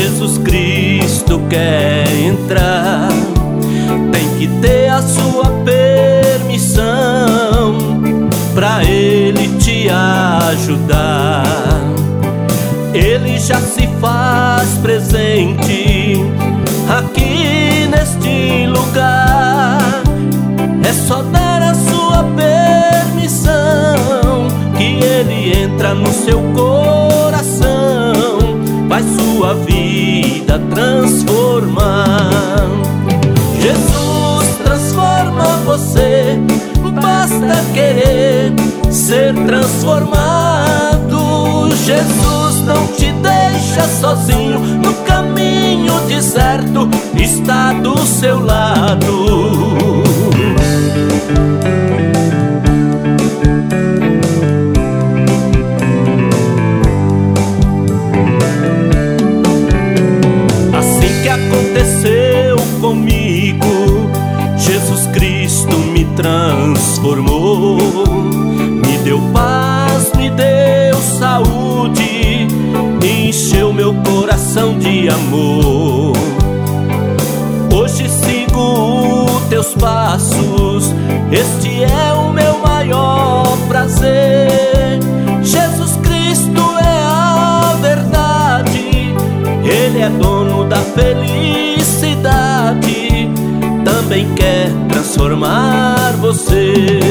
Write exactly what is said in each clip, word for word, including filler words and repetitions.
Jesus Cristo quer entrar, tem que ter a sua permissão pra Ele te ajudar. Ele já se faz presente aqui neste lugar. É só dar a sua permissão que Ele entra no seu coração, vai sua vida transformar. Jesus transforma você, basta querer ser transformado. Jesus não te deixa sozinho, no caminho deserto está do seu lado. Assim que aconteceu comigo, Jesus Cristo me transformou, me deu paz, me deu saúde, encheu meu coração de amor. Hoje sigo teus passos, este é o meu maior prazer. Jesus Cristo é a verdade, Ele é dono da felicidade, também quer transformar você.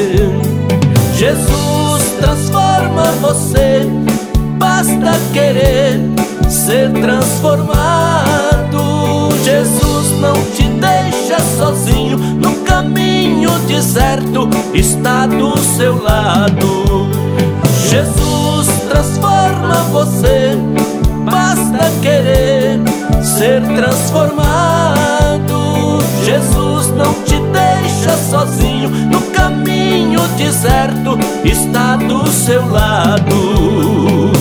Jesus transforma você, basta querer ser transformado. Jesus não te deixa sozinho, no caminho deserto está do seu lado. Jesus transforma você, basta querer ser transformado. Jesus não te deixa sozinho, no caminho deserto está do seu lado.